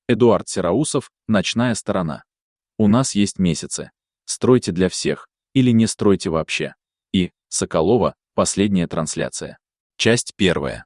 Эдуард Сероусов, «Ночная сторона». У нас есть месяцы. Стройте для всех. Или не стройте вообще. И Соколова, «Последняя трансляция». Часть 1.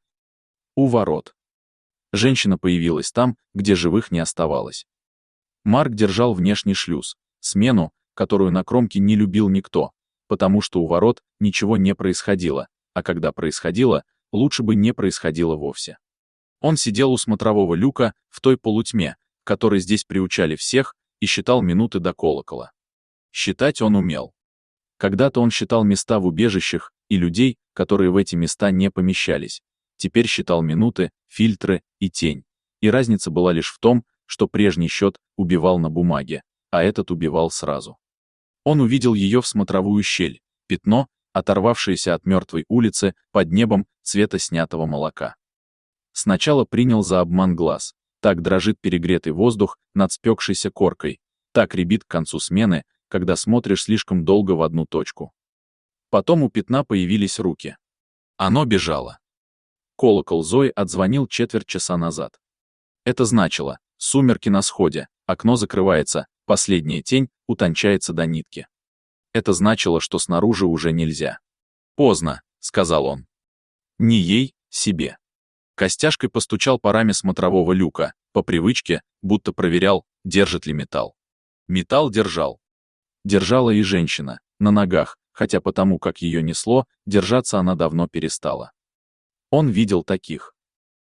У ворот. Женщина появилась там, где живых не оставалось. Марк держал внешний шлюз, смену, которую на Кромке не любил никто, потому что у ворот ничего не происходило, а когда происходило, лучше бы не происходило вовсе. Он сидел у смотрового люка в той полутьме, которой здесь приучали всех, и считал минуты до колокола. Считать он умел. Когда-то он считал места в убежищах и людей, которые в эти места не помещались. Теперь считал минуты, фильтры и тень. И разница была лишь в том, что прежний счет убивал на бумаге, а этот убивал сразу. Он увидел ее в смотровую щель, пятно, оторвавшееся от мертвой улицы под небом цвета снятого молока. Сначала принял за обман глаз. Так дрожит перегретый воздух над спекшейся коркой. Так рябит к концу смены, когда смотришь слишком долго в одну точку. Потом у пятна появились руки. Оно бежало. Колокол Зои отзвонил четверть часа назад. Это значило: сумерки на сходе, окно закрывается, последняя тень утончается до нитки. Это значило, что снаружи уже нельзя. «Поздно», — сказал он. Не ей, себе. Костяшкой постучал по раме смотрового люка, по привычке, будто проверял, держит ли металл. Металл держал. Держала и женщина, на ногах, хотя потому, как ее несло, держаться она давно перестала. Он видел таких.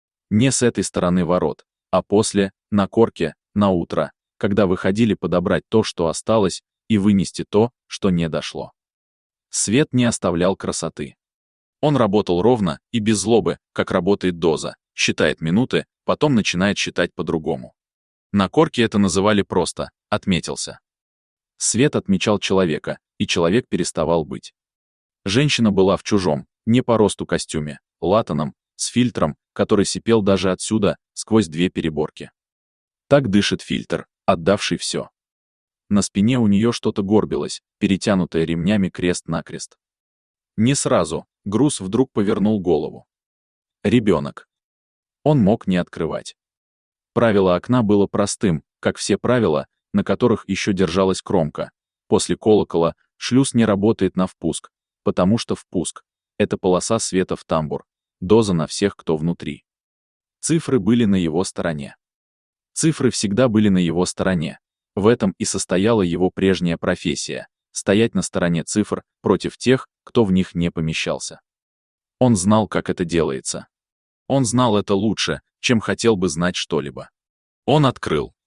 Не с этой стороны ворот, а после, на корке, на утро, когда выходили подобрать то, что осталось, и вынести то, что не дошло. Свет не оставлял красоты. Он работал ровно и без злобы, как работает доза, считает минуты, потом начинает считать по-другому. На корке это называли просто «отметился». Свет отмечал человека, и человек переставал быть. Женщина была в чужом, не по росту костюме, латаном, с фильтром, который сипел даже отсюда, сквозь две переборки. Так дышит фильтр, отдавший все. На спине у нее что-то горбилось, перетянутое ремнями крест-накрест. Не сразу, груз вдруг повернул голову. Ребенок. Он мог не открывать. Правило окна было простым, как все правила, на которых еще держалась Кромка. После колокола шлюз не работает на впуск, потому что впуск — это полоса света в тамбур, доза на всех, кто внутри. Цифры были на его стороне. Цифры всегда были на его стороне. В этом и состояла его прежняя профессия — стоять на стороне цифр против тех, кто в них не помещался. Он знал, как это делается. Он знал это лучше, чем хотел бы знать что-либо. Он открыл.